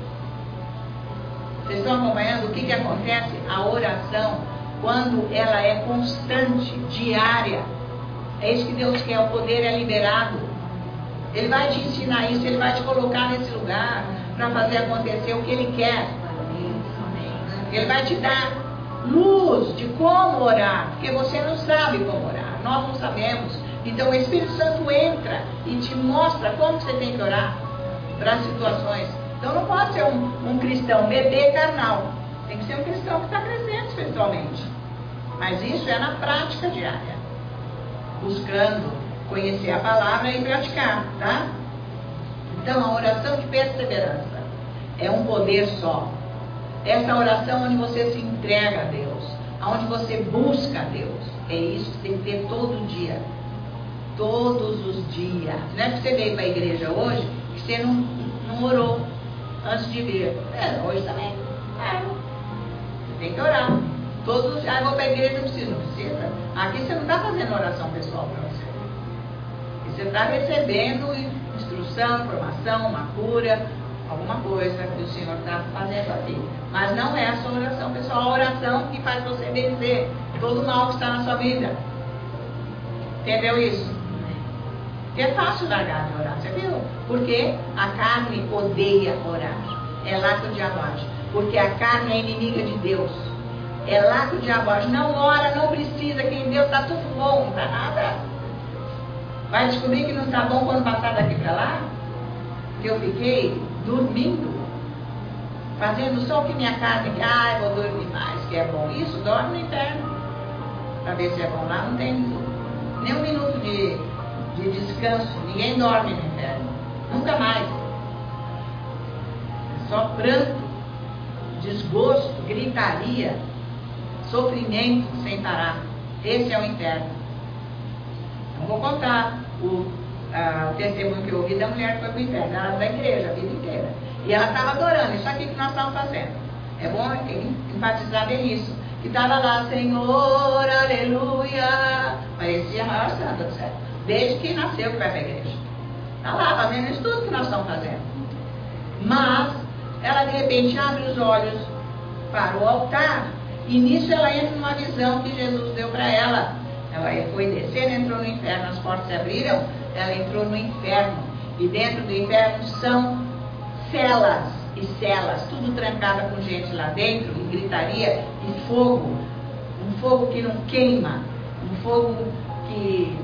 Vocês estão acompanhando o que acontece? A oração, quando ela é constante, diária, é isso que Deus quer, o poder é liberado. Ele vai te ensinar isso, Ele vai te colocar nesse lugar para fazer acontecer o que Ele quer. Ele vai te dar luz de como orar, porque você não sabe como orar, nós não sabemos. Então o Espírito Santo entra e te mostra como você tem que orar para as situações. Então não pode ser um cristão bebê carnal, tem que ser um cristão que está crescendo espiritualmente. Mas isso é na prática diária, buscando conhecer a palavra e praticar, tá? Então a oração de perseverança é um poder só. Essa oração onde você se entrega a Deus, onde você busca a Deus, é isso que tem que ter todo dia, todos os dias. Não é que você veio para a igreja hoje que você não orou antes de vir. Hoje também. Você tem que orar. Todos os dias, vou para a igreja, não precisa. Aqui você não está fazendo oração pessoal para você. Você está recebendo instrução, informação, uma cura, alguma coisa que o Senhor está fazendo aqui. Mas não é a sua oração pessoal, a oração que faz você vencer todo o mal que está na sua vida. Entendeu isso? Porque é fácil largar de orar, você viu? Porque a carne odeia orar. É lá que o diabo age. Porque a carne é inimiga de Deus. É lá que o diabo age. Não ora, não precisa, que em Deus está tudo bom, não está nada. Vai descobrir que não está bom quando passar daqui para lá? Que eu fiquei dormindo, fazendo só o que minha carne quer. Vou dormir mais, que é bom. Isso, dorme no inferno. Para ver se é bom lá, não tem nem um minuto de descanso. Ninguém dorme no inferno. Nunca mais. Só pranto, desgosto, gritaria, sofrimento sem parar. Esse é o inferno. Não vou contar o testemunho que eu ouvi da mulher que foi para o inferno. Ela era da igreja a vida inteira. E ela estava adorando. Isso aqui que nós estamos fazendo. É bom enfatizar bem isso. Que estava lá, Senhor, aleluia. Parecia a maior santa do céu. Desde que nasceu que vai para a igreja. Está lá fazendo isso tudo que nós estamos fazendo. Mas ela de repente abre os olhos para o altar. E nisso ela entra numa visão que Jesus deu para ela. Ela foi descendo, entrou no inferno, as portas se abriram, ela entrou no inferno. E dentro do inferno são celas e celas, tudo trancada com gente lá dentro, e gritaria, e fogo. Um fogo que não queima, um fogo que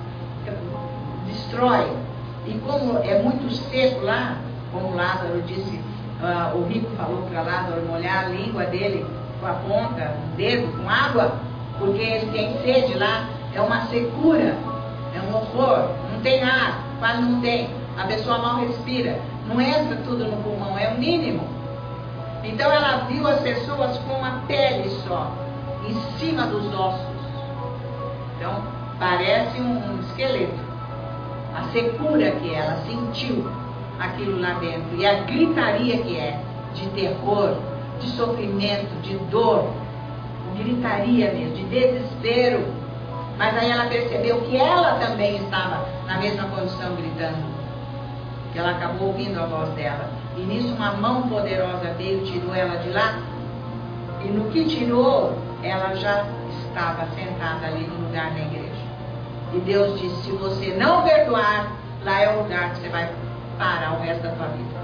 destrói. E como é muito seco lá, como Lázaro disse, o rico falou para Lázaro molhar a língua dele com a ponta, o dedo, com água, porque ele tem sede lá, é uma secura, é um horror, não tem ar, quase não tem, a pessoa mal respira, não entra tudo no pulmão, é o mínimo. Então ela viu as pessoas com a pele só, em cima dos ossos. Então parece um esqueleto. A secura que ela sentiu aquilo lá dentro, e a gritaria que é, de terror, de sofrimento, de dor, gritaria mesmo, de desespero. Mas aí ela percebeu que ela também estava na mesma condição gritando, que ela acabou ouvindo a voz dela, e nisso uma mão poderosa veio, tirou ela de lá, e no que tirou, ela já estava sentada ali no lugar da igreja. E Deus disse, se você não perdoar, lá é o lugar que você vai parar o resto da sua vida.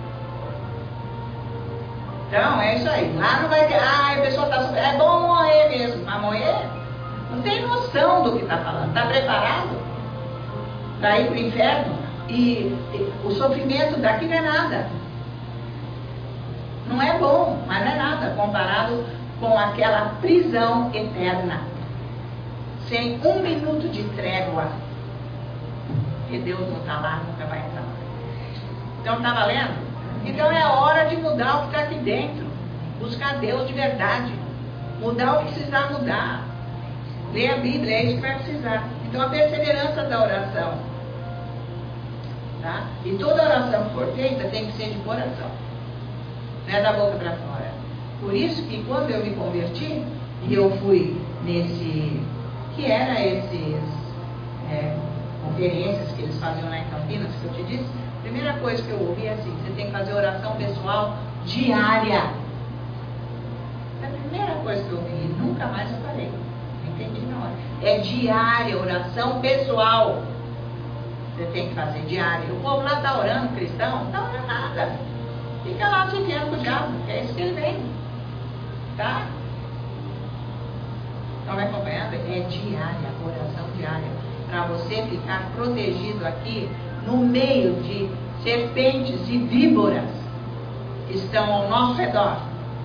Então, é isso aí. Lá não vai ter, a pessoa está super, é bom morrer mesmo. Mas morrer, não tem noção do que está falando. Está preparado? para ir para o inferno, e o sofrimento daqui não é nada. Não é bom, mas não é nada comparado com aquela prisão eterna, sem um minuto de trégua, que Deus não está lá, nunca vai estar lá. Então está valendo? Então é hora de mudar o que está aqui dentro, buscar Deus de verdade, mudar o que precisar mudar, ler a Bíblia, é isso que vai precisar. Então a perseverança da oração, tá? E toda oração que for feita tem que ser de coração, não é da boca para fora. Por isso que quando eu me converti, e eu fui nesse, que era esses conferências que eles faziam lá em Campinas, que eu te disse, a primeira coisa que eu ouvi é assim: você tem que fazer oração pessoal diária. É a primeira coisa que eu ouvi, e nunca mais eu parei. Entendi na hora. É diária, oração pessoal. Você tem que fazer diária. O povo lá está orando, cristão, não está orando nada. Fica lá vivendo com o diabo, que é isso que ele vem. Tá? Então vai acompanhando? É diária, oração diária. Para você ficar protegido aqui no meio de serpentes e víboras que estão ao nosso redor.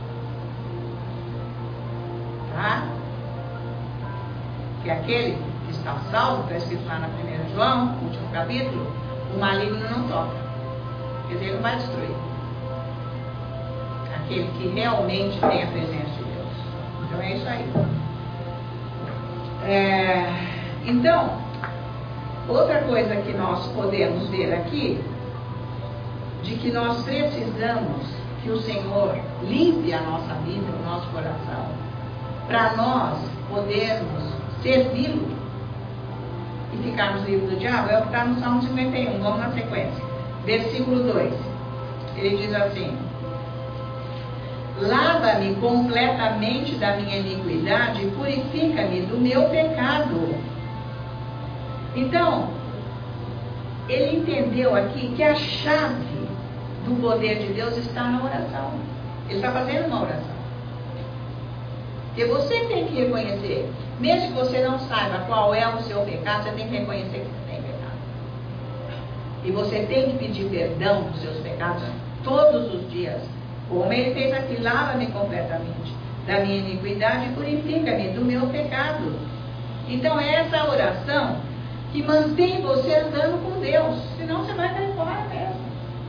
Tá? Que aquele que está salvo, está escrito lá na 1 João, último capítulo, o maligno não toca. Quer dizer, ele não vai destruir. Aquele que realmente tem a presença de Deus. Então é isso aí. Então, outra coisa que nós podemos ver aqui, de que nós precisamos que o Senhor limpe a nossa vida, o nosso coração, para nós podermos servi-lo e ficarmos livres do diabo, é o que está no Salmo 51. Vamos na sequência. Versículo 2. Ele diz assim: lava-me completamente da minha iniquidade e purifica-me do meu pecado. Então, ele entendeu aqui que a chave do poder de Deus está na oração. Ele está fazendo uma oração. Porque você tem que reconhecer, mesmo que você não saiba qual é o seu pecado, você tem que reconhecer que você tem pecado. E você tem que pedir perdão dos seus pecados todos os dias. Como ele fez aqui: lava-me completamente da minha iniquidade e purifica-me do meu pecado. Então é essa oração que mantém você andando com Deus, senão você vai cair fora mesmo.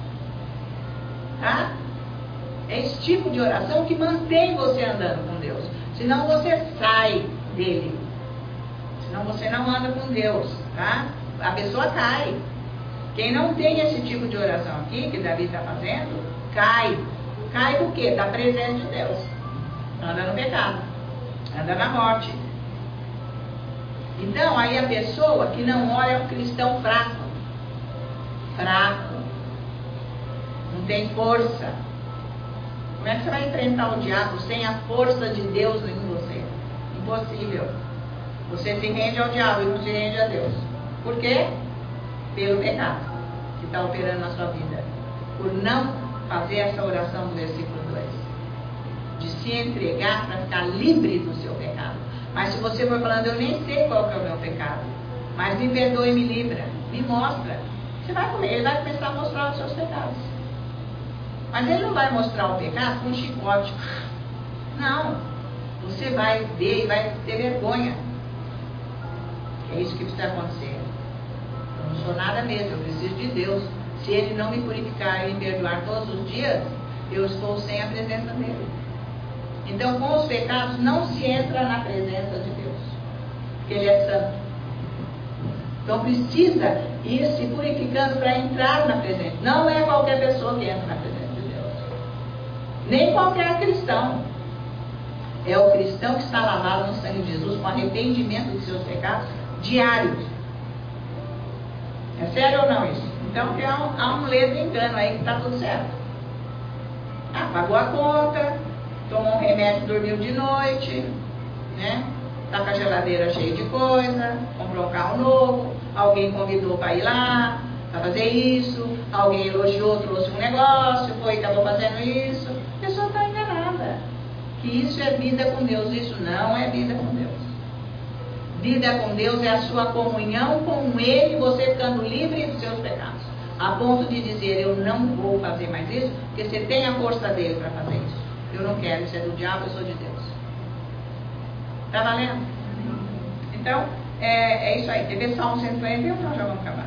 Tá? É esse tipo de oração que mantém você andando com Deus, senão você sai dele, senão você não anda com Deus, tá? A pessoa cai. Quem não tem esse tipo de oração aqui, que Davi está fazendo, cai. Cai do quê? Da presença de Deus. Anda no pecado, anda na morte. Então, aí a pessoa que não ora é um cristão fraco. Fraco. Não tem força. Como é que você vai enfrentar o diabo sem a força de Deus em você? Impossível. Você se rende ao diabo e não se rende a Deus. Por quê? Pelo pecado que está operando na sua vida. Por não fazer essa oração do versículo 2. De se entregar para ficar livre do seu pecado. Mas se você for falando: eu nem sei qual que é o meu pecado, mas me perdoa e me livra, me mostra. Você vai comer, ele vai começar a mostrar os seus pecados. Mas ele não vai mostrar o pecado com um chicote. Não. Você vai ver e vai ter vergonha. É isso que precisa acontecer. Eu não sou nada mesmo, eu preciso de Deus. Se ele não me purificar e me perdoar todos os dias, eu estou sem a presença dele. Então, com os pecados não se entra na presença de Deus, porque ele é santo. Então precisa ir se purificando para entrar na presença. Não é qualquer pessoa que entra na presença de Deus, nem qualquer cristão. É o cristão que está lavado no sangue de Jesus, com arrependimento dos seus pecados diários. É sério ou não isso? Então há um ledo engano aí que está tudo certo. Pagou a conta, tomou um remédio, dormiu de noite, né? Está com a geladeira cheia de coisa, comprou um carro novo, alguém convidou para ir lá, para fazer isso, alguém elogiou, trouxe um negócio, foi e acabou fazendo isso. A pessoa está enganada. Que isso é vida com Deus, isso não é vida com Deus. vida com Deus é a sua comunhão com Ele, você ficando livre dos seus pecados. A ponto de dizer, eu não vou fazer mais isso, porque você tem a força dele para fazer isso. Eu não quero, isso é do diabo, eu sou de Deus. Tá valendo? Então, é isso aí. TV Salmo 141, nós já vamos acabar.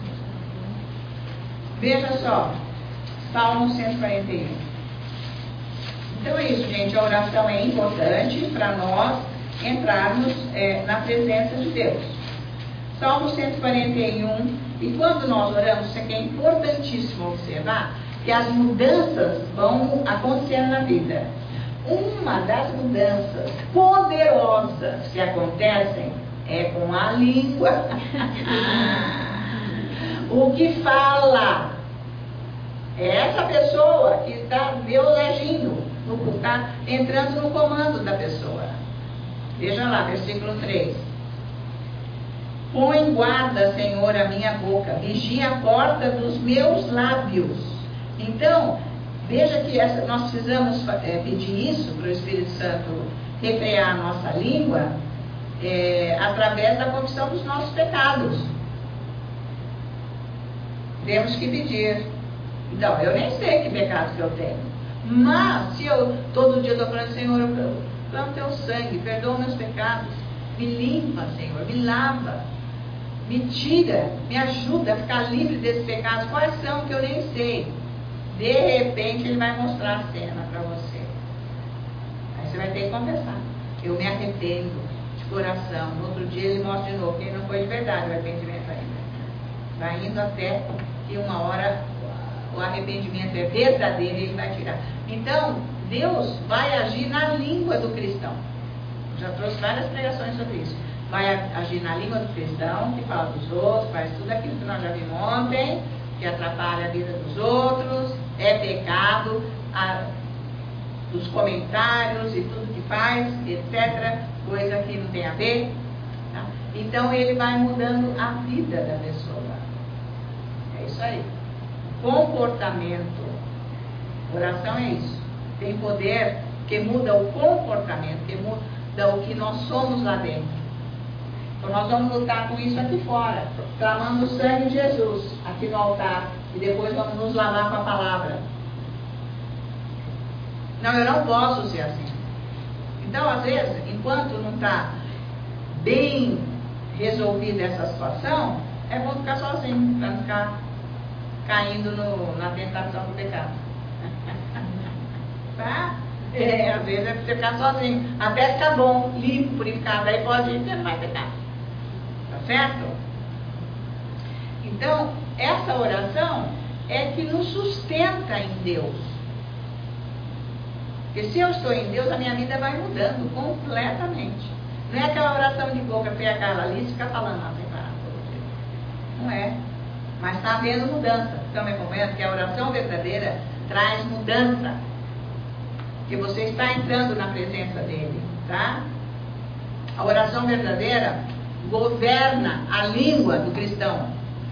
Veja só, Salmo 141. Então é isso, gente. A oração é importante para nós entrarmos na presença de Deus. Salmo 141. E quando nós oramos, isso aqui é importantíssimo observar, que as mudanças vão acontecendo na vida. Uma das mudanças poderosas que acontecem é com a língua. O que fala é essa pessoa que está Deus agindo, está entrando no comando da pessoa. Veja lá, versículo 3. Põe guarda, Senhor, a minha boca, vigia a porta dos meus lábios. Então, veja que nós precisamos pedir isso para o Espírito Santo refrear a nossa língua através da confissão dos nossos pecados. Temos que pedir. Então, eu nem sei que pecado que eu tenho. Mas, se eu todo dia estou falando, Senhor, eu clamo teu sangue, perdoa meus pecados, me limpa, Senhor, me lava, me tira, me ajuda a ficar livre desses pecados. Quais são que eu nem sei? De repente, Ele vai mostrar a cena para você. Aí você vai ter que confessar. Eu me arrependo de coração. No outro dia, Ele mostra de novo que não foi de verdade o arrependimento ainda. Vai indo até que uma hora o arrependimento é verdadeiro e Ele vai tirar. Então, Deus vai agir na língua do cristão. Eu já trouxe várias pregações sobre isso. Vai agir na língua do cristão, que fala dos outros, faz tudo aquilo que nós já vimos ontem, que atrapalha a vida dos outros, é pecado, dos comentários e tudo que faz, etc. Coisa que não tem a ver. Tá? Então, ele vai mudando a vida da pessoa. É isso aí. Comportamento. Oração é isso. Tem poder que muda o comportamento, que muda o que nós somos lá dentro. Então nós vamos lutar com isso aqui fora, clamando o sangue de Jesus aqui no altar, e depois vamos nos lavar com a palavra. Não, eu não posso ser assim. Então, às vezes, enquanto não está bem resolvida essa situação, é bom ficar sozinho, para não ficar caindo na tentação do pecado. Tá? Às vezes é você ficar sozinho, até ficar bom, limpo, purificado, aí pode ir, você não vai pecar. Tá certo? Então, essa oração é que nos sustenta em Deus. Porque se eu estou em Deus, a minha vida vai mudando completamente. Não é aquela oração de boca, pegar aquela lista e ficar falando lá sem parar. Não é. Mas está havendo mudança. Estão me acompanhando que a oração verdadeira traz mudança. Que você está entrando na presença dele, tá? A oração verdadeira governa a língua do cristão.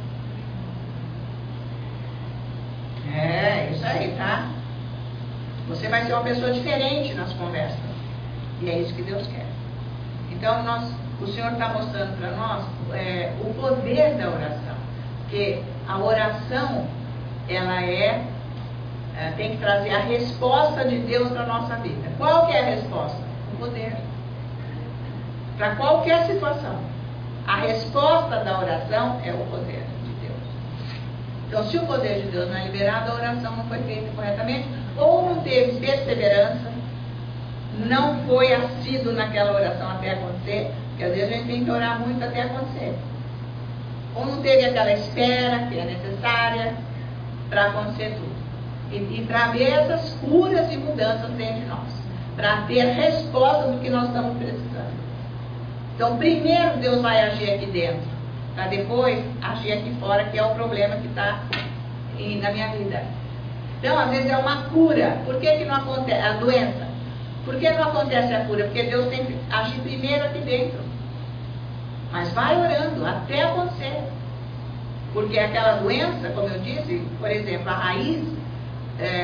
É, isso aí, tá? Você vai ser uma pessoa diferente nas conversas. E é isso que Deus quer. Então, o Senhor está mostrando para nós o poder da oração. Porque a oração, ela tem que trazer a resposta de Deus para a nossa vida. Qual que é a resposta? O poder. Para qualquer situação. A resposta da oração é o poder de Deus. Então, se o poder de Deus não é liberado, a oração não foi feita corretamente, ou não teve perseverança, não foi assíduo naquela oração até acontecer, porque às vezes a gente tem que orar muito até acontecer. Ou não teve aquela espera que é necessária para acontecer tudo. E para ver essas curas e mudanças dentro de nós. Para ter resposta do que nós estamos precisando. Então, primeiro Deus vai agir aqui dentro. Para depois agir aqui fora, que é o problema que está na minha vida. Então, às vezes é uma cura. Por que não acontece a doença? Por que não acontece a cura? Porque Deus tem que agir primeiro aqui dentro. Mas vai orando até acontecer. Porque aquela doença, como eu disse, por exemplo, a raiz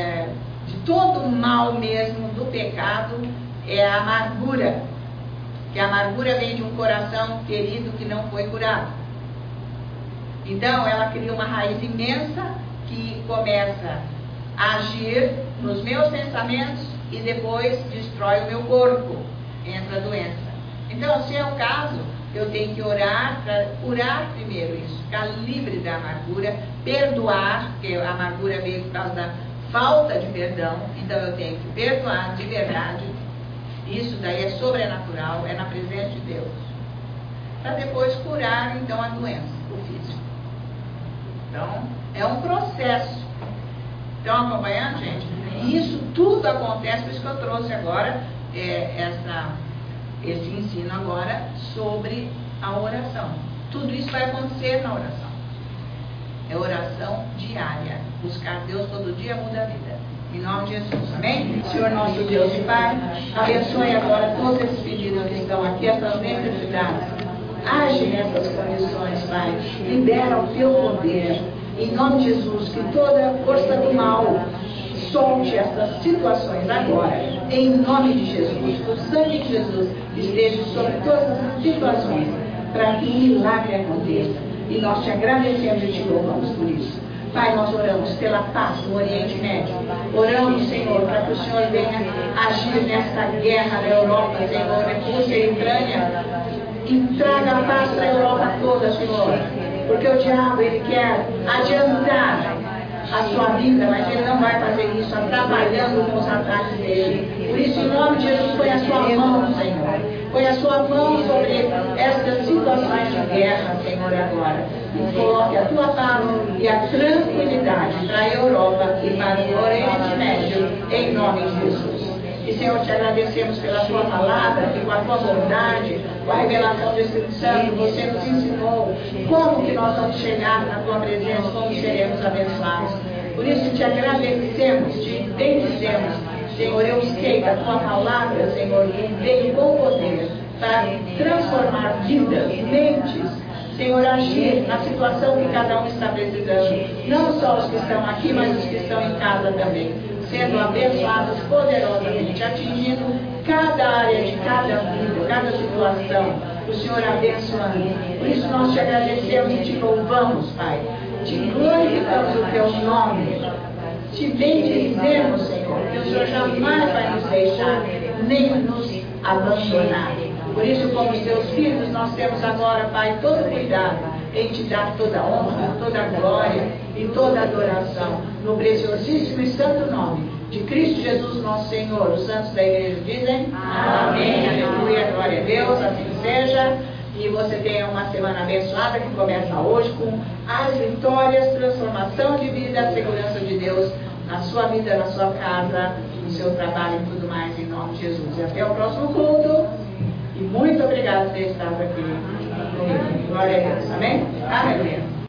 de todo o mal mesmo do pecado é a amargura. Que a amargura vem de um coração ferido que não foi curado. Então, ela cria uma raiz imensa que começa a agir nos meus pensamentos e depois destrói o meu corpo. Entra a doença. Então, se é o caso, eu tenho que orar para curar primeiro isso, ficar livre da amargura, perdoar, porque a amargura veio por causa da falta de perdão, então eu tenho que perdoar de verdade. Isso daí é sobrenatural, é na presença de Deus. Para depois curar, então, a doença, o físico. Então, é um processo. Estão acompanhando, gente? E isso tudo acontece, por isso que eu trouxe agora esse ensino agora sobre a oração. Tudo isso vai acontecer na oração. É oração diária. Buscar Deus todo dia muda a vida. Em nome de Jesus, amém? Senhor nosso Deus e Pai, abençoe agora todos esses pedidos que estão aqui, essas necessidades. Age nessas condições, Pai. Libera o teu poder. Em nome de Jesus, que toda a força do mal solte essas situações agora. Em nome de Jesus, o sangue de Jesus esteja sobre todas essas situações, para que um milagre aconteça. E nós te agradecemos e te louvamos por isso. Pai, nós oramos pela paz no Oriente Médio. Oramos, Senhor, para que o Senhor venha agir nesta guerra na Europa, Senhor, Rússia e Ucrânia, e traga paz para a Europa toda, Senhor. Porque o diabo, ele quer adiantar a sua vida, mas ele não vai fazer isso, atrapalhando com os ataques dele. Por isso, em nome de Jesus, põe a sua mão, Senhor. Põe a sua mão sobre estas situações de guerra, Senhor, agora. E coloque a tua paz e a tranquilidade para a Europa e para o Oriente Médio, em nome de Jesus. E, Senhor, te agradecemos pela tua palavra, que com a tua bondade, com a revelação do Espírito Santo, você nos ensinou como que nós vamos chegar na tua presença, como seremos abençoados. Por isso te agradecemos, te bendizemos. Senhor, eu sei que a tua palavra, Senhor, veio com poder para transformar vidas, mentes, Senhor, agir na situação que cada um está precisando. Não só os que estão aqui, mas os que estão em casa também. Sendo abençoados poderosamente, atingindo cada área de cada vida, cada situação. O Senhor abençoando. Por isso nós te agradecemos e te louvamos, Pai. Te glorificamos o teu nome. Te bendizemos, Senhor, que o Senhor jamais vai nos deixar, nem nos abandonar. Por isso, como os teus filhos, nós temos agora, Pai, todo cuidado em te dar toda a honra, toda a glória e toda a adoração, no preciosíssimo e santo nome de Cristo Jesus, nosso Senhor. Os santos da igreja dizem amém, aleluia, glória a Deus, assim seja. E você tenha uma semana abençoada que começa hoje com as vitórias, transformação de vida, segurança de Deus na sua vida, na sua casa, no seu trabalho e tudo mais, em nome de Jesus. E até o próximo culto. E muito obrigado por ter estado aqui comigo. Glória a Deus. Amém? Aleluia.